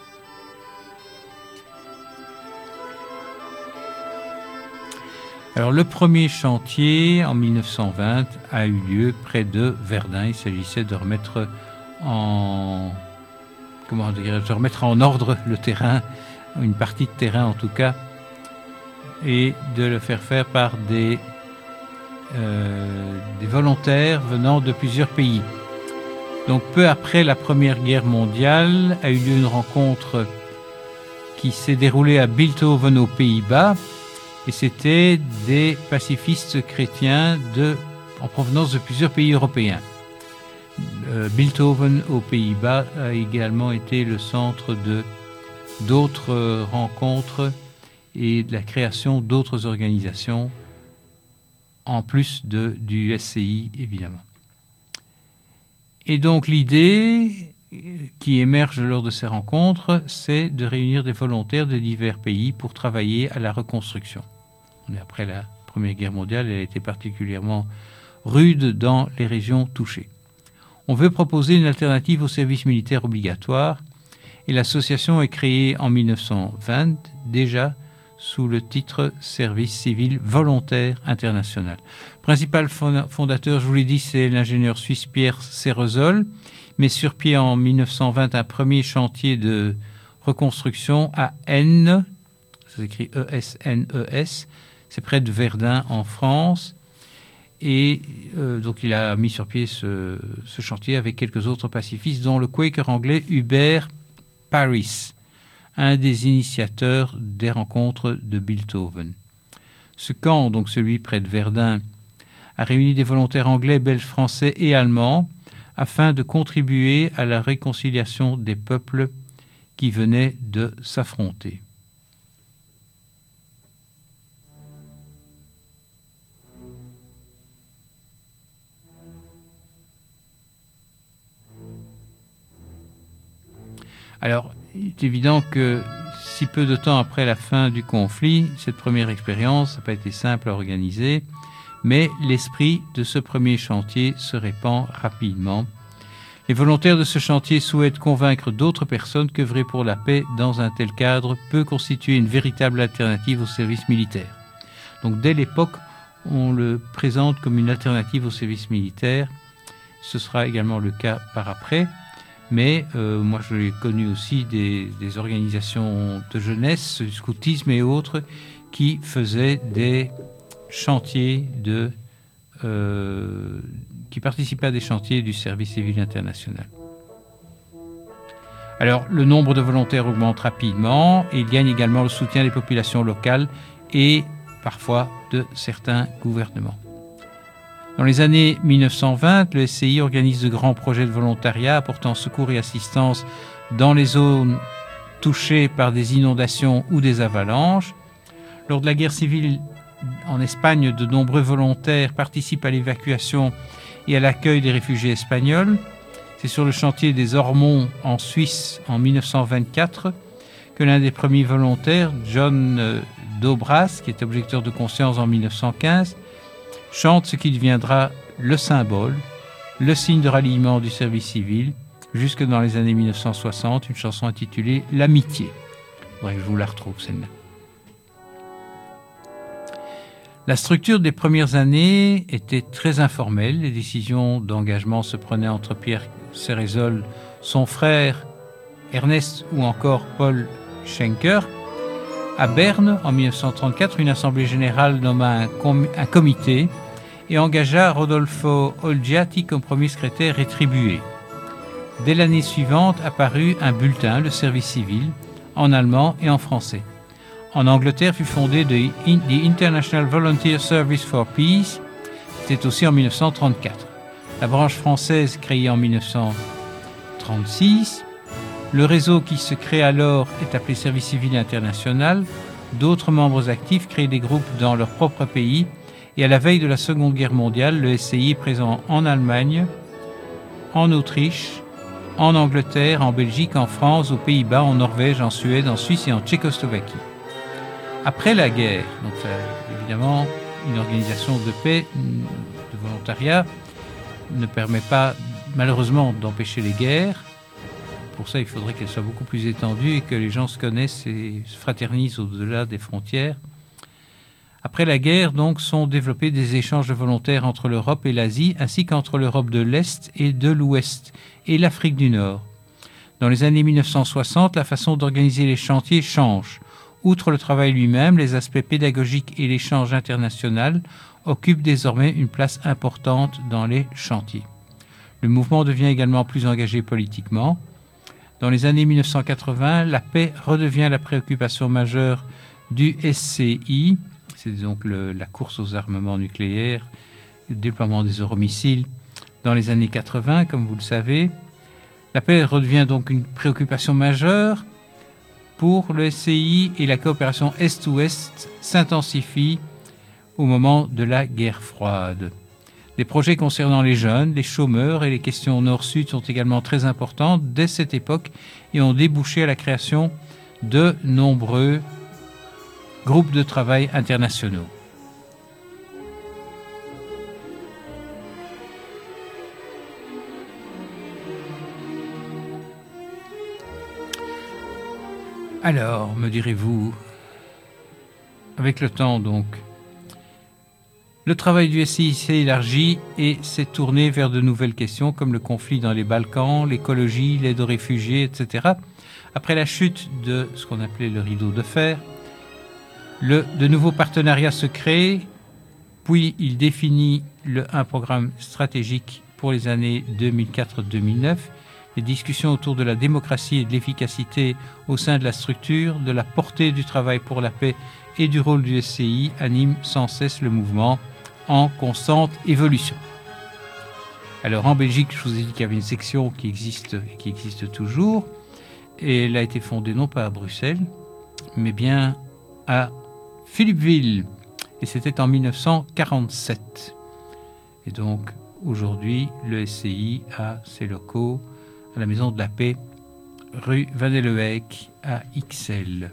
Alors, le premier chantier, en mille neuf cent vingt, a eu lieu près de Verdun. Il s'agissait de remettre en, comment dire, de remettre en ordre le terrain, une partie de terrain en tout cas, et de le faire faire par des, euh, des volontaires venant de plusieurs pays. Donc, peu après la Première Guerre mondiale, a eu lieu une rencontre qui s'est déroulée à Bilthoven aux Pays-Bas. Et c'était des pacifistes chrétiens de, en provenance de plusieurs pays européens. Euh, Bilthoven aux Pays-Bas a également été le centre de d'autres rencontres et de la création d'autres organisations, en plus de, du S C I, évidemment. Et donc l'idée qui émerge lors de ces rencontres, c'est de réunir des volontaires de divers pays pour travailler à la reconstruction. Après la Première Guerre mondiale, elle a été particulièrement rude dans les régions touchées. On veut proposer une alternative au service militaire obligatoire et l'association est créée en mille neuf cent vingt, déjà sous le titre Service civil volontaire international. Principal fondateur, je vous l'ai dit, c'est l'ingénieur suisse Pierre Ceresol, met sur pied en mille neuf cent vingt un premier chantier de reconstruction à Esnes, ça s'écrit E S N E S, c'est près de Verdun en France, et euh, donc il a mis sur pied ce, ce chantier avec quelques autres pacifistes, dont le Quaker anglais Hubert Parris, un des initiateurs des rencontres de Bilthoven. Ce camp, donc celui près de Verdun, a réuni des volontaires anglais, belges, français et allemands afin de contribuer à la réconciliation des peuples qui venaient de s'affronter. Alors, il est évident que si peu de temps après la fin du conflit, cette première expérience n'a pas été simple à organiser, mais l'esprit de ce premier chantier se répand rapidement. Les volontaires de ce chantier souhaitent convaincre d'autres personnes qu'œuvrer pour la paix dans un tel cadre peut constituer une véritable alternative au service militaire. Donc dès l'époque, on le présente comme une alternative au service militaire. Ce sera également le cas par après. Mais euh, moi, je l'ai connu aussi des, des organisations de jeunesse, du scoutisme et autres, qui faisaient des chantiers de, euh, qui participaient à des chantiers du service civil international. Alors, le nombre de volontaires augmente rapidement et il gagne également le soutien des populations locales et parfois de certains gouvernements. Dans les années mille neuf cent vingt, le S C I organise de grands projets de volontariat apportant secours et assistance dans les zones touchées par des inondations ou des avalanches. Lors de la guerre civile en Espagne, de nombreux volontaires participent à l'évacuation et à l'accueil des réfugiés espagnols. C'est sur le chantier des Ormonts en Suisse en mille neuf cent vingt-quatre que l'un des premiers volontaires, John Dobras, qui était objecteur de conscience en mille neuf cent quinze, chante ce qui deviendra le symbole le signe de ralliement du service civil, jusque dans les années mille neuf cent soixante, une chanson intitulée « L'amitié ». Bref, je vous la retrouve, celle-là. La structure des premières années était très informelle. Les décisions d'engagement se prenaient entre Pierre Cérézol, son frère Ernest ou encore Paul Schenker. À Berne, en mille neuf cent trente-quatre, une assemblée générale nomma un, com- un comité et engagea Rodolfo Olgiati comme premier secrétaire rétribué. Dès l'année suivante apparut un bulletin, le service civil, en allemand et en français. En Angleterre fut fondé The International Volunteer Service for Peace, c'était aussi en mille neuf cent trente-quatre. La branche française créée en mille neuf cent trente-six. Le réseau qui se crée alors est appelé Service Civil International. D'autres membres actifs créent des groupes dans leur propre pays. Et à la veille de la Seconde Guerre mondiale, le S C I est présent en Allemagne, en Autriche, en Angleterre, en Belgique, en France, aux Pays-Bas, en Norvège, en Suède, en Suisse et en Tchécoslovaquie. Après la guerre, donc euh, évidemment, une organisation de paix, de volontariat, ne permet pas malheureusement d'empêcher les guerres. Pour ça, il faudrait qu'elle soit beaucoup plus étendue et que les gens se connaissent et se fraternisent au-delà des frontières. Après la guerre, donc, sont développés des échanges de volontaires entre l'Europe et l'Asie, ainsi qu'entre l'Europe de l'Est et de l'Ouest, et l'Afrique du Nord. Dans les années mille neuf cent soixante, la façon d'organiser les chantiers change. Outre le travail lui-même, les aspects pédagogiques et l'échange international occupent désormais une place importante dans les chantiers. Le mouvement devient également plus engagé politiquement. Dans les années mille neuf cent quatre-vingts, la paix redevient la préoccupation majeure du S C I, c'est donc le, la course aux armements nucléaires, le déploiement des euromissiles dans les années quatre-vingts, comme vous le savez. La paix redevient donc une préoccupation majeure pour le S C I et la coopération Est-Ouest s'intensifie au moment de la guerre froide. Les projets concernant les jeunes, les chômeurs et les questions Nord-Sud sont également très importantes dès cette époque et ont débouché à la création de nombreux groupes de travail internationaux. Alors, me direz-vous, avec le temps donc, le travail du S C I s'est élargi et s'est tourné vers de nouvelles questions comme le conflit dans les Balkans, l'écologie, l'aide aux réfugiés, et cetera. Après la chute de ce qu'on appelait le rideau de fer, le, de nouveaux partenariats se créent, puis il définit le, un programme stratégique pour les années deux mille quatre à deux mille neuf. Les discussions autour de la démocratie et de l'efficacité au sein de la structure, de la portée du travail pour la paix et du rôle du S C I animent sans cesse le mouvement en constante évolution. Alors en Belgique, je vous ai dit qu'il y avait une section qui existe, qui existe toujours, et elle a été fondée non pas à Bruxelles, mais bien à Philippeville, et c'était en mille neuf cent quarante-sept. Et donc aujourd'hui, le S C I a ses locaux à la Maison de la Paix, rue Van Delleweck à Ixelles.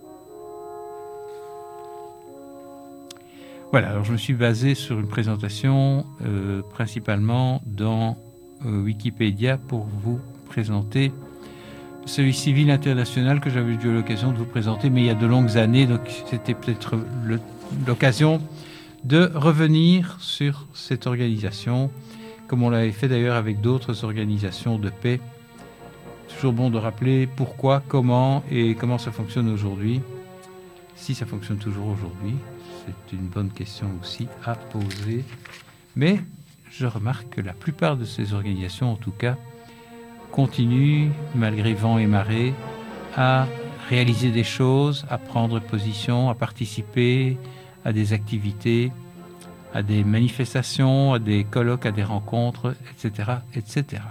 Voilà, alors je me suis basé sur une présentation euh, principalement dans euh, Wikipédia pour vous présenter le service civil international que j'avais eu l'occasion de vous présenter, mais il y a de longues années, donc c'était peut-être le, l'occasion de revenir sur cette organisation, comme on l'avait fait d'ailleurs avec d'autres organisations de paix. Toujours bon de rappeler pourquoi, comment et comment ça fonctionne aujourd'hui, si ça fonctionne toujours aujourd'hui. C'est une bonne question aussi à poser. Mais je remarque que la plupart de ces organisations, en tout cas, continuent, malgré vent et marée, à réaliser des choses, à prendre position, à participer à des activités, à des manifestations, à des colloques, à des rencontres, et cetera, et cetera.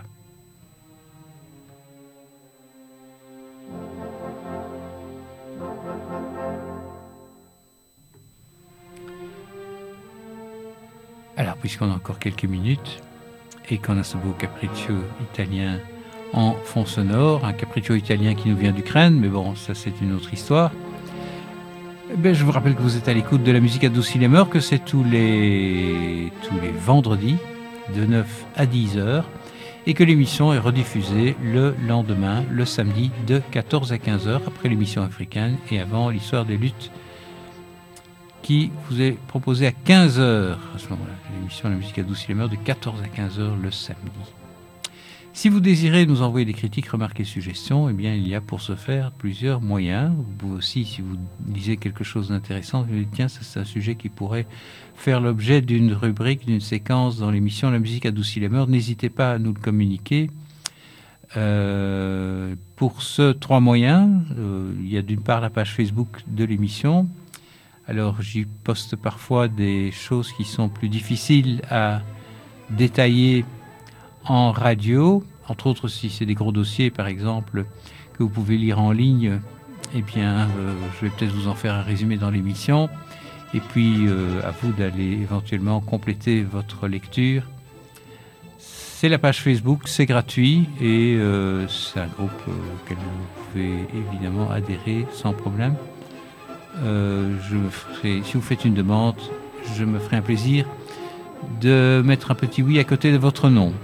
Alors, puisqu'on a encore quelques minutes et qu'on a ce beau capriccio italien en fond sonore, un capriccio italien qui nous vient d'Ukraine, mais bon, ça c'est une autre histoire. Eh bien, je vous rappelle que vous êtes à l'écoute de la musique adoucie les mœurs, que c'est tous les tous les vendredis de neuf à dix heures et que l'émission est rediffusée le lendemain, le samedi, de quatorze à quinze heures, après l'émission africaine et avant l'histoire des luttes qui vous est proposée à quinze heures. À ce moment-là, l'émission La musique adoucit les mœurs de quatorze à quinze heures le samedi. Si vous désirez nous envoyer des critiques, remarques et suggestions, eh bien, il y a pour ce faire plusieurs moyens. Vous aussi, si vous lisez quelque chose d'intéressant, vous dites, tiens, ça, c'est un sujet qui pourrait faire l'objet d'une rubrique, d'une séquence dans l'émission La musique adoucit les mœurs, n'hésitez pas à nous le communiquer. Euh, pour ce trois moyens, euh, il y a d'une part la page Facebook de l'émission. Alors, j'y poste parfois des choses qui sont plus difficiles à détailler en radio, entre autres si c'est des gros dossiers par exemple que vous pouvez lire en ligne, eh bien euh, je vais peut-être vous en faire un résumé dans l'émission et puis euh, à vous d'aller éventuellement compléter votre lecture. C'est la page Facebook, c'est gratuit et euh, c'est un groupe euh, auquel vous pouvez évidemment adhérer sans problème. Euh, je me ferai, si vous faites une demande, je me ferai un plaisir de mettre un petit oui à côté de votre nom.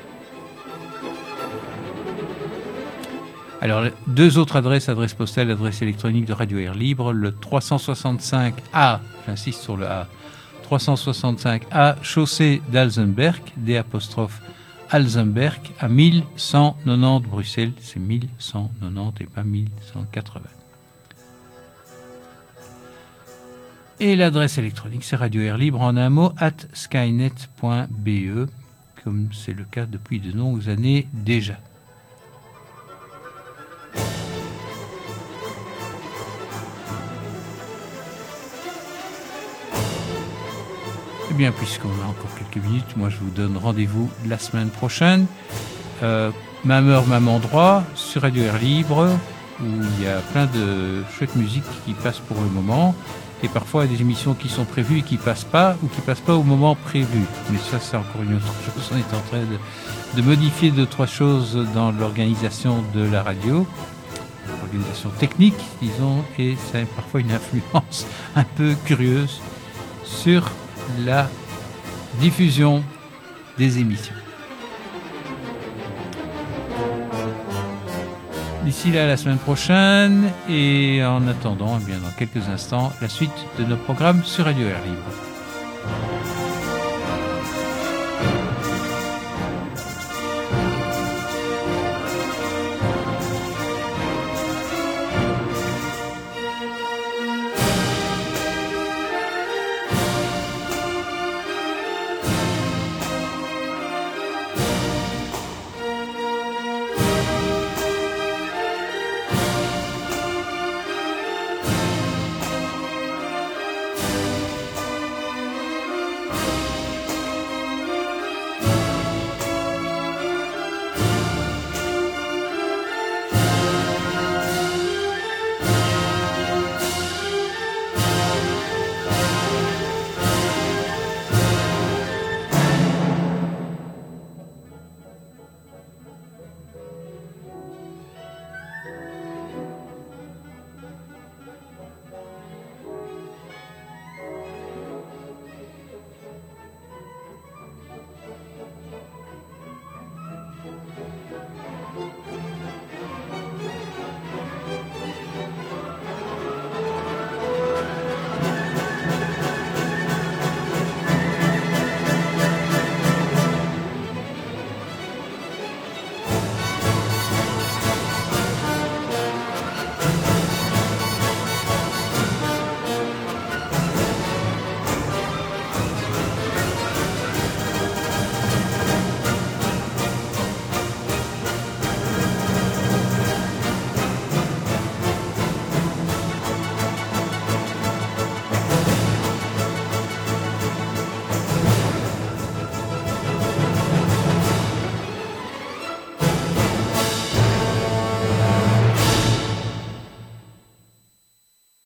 Alors, deux autres adresses, adresse postale, adresse électronique de Radio Air Libre, le trois cent soixante-cinq A, j'insiste sur le A, trois cent soixante-cinq A, chaussée d'Alzenberg, D apostrophe Alzenberg, à mille cent quatre-vingt-dix Bruxelles, c'est mille cent quatre-vingt-dix et pas mille cent quatre-vingts. Et l'adresse électronique, c'est Radio Air Libre en un mot, at skynet point b e, comme c'est le cas depuis de longues années déjà. Eh bien, puisqu'on a encore quelques minutes, moi je vous donne rendez-vous la semaine prochaine. Euh, même heure, même endroit, sur Radio Air Libre, où il y a plein de chouettes musiques qui passent pour le moment. Et parfois, il y a des émissions qui sont prévues et qui ne passent pas, ou qui ne passent pas au moment prévu. Mais ça, c'est encore une autre chose. On est en train de, de modifier deux, trois choses dans l'organisation de la radio. L'organisation technique, disons, et ça a parfois une influence un peu curieuse sur la diffusion des émissions. D'ici là, la semaine prochaine, et en attendant, eh bien, dans quelques instants, la suite de nos programmes sur Radio Air Libre.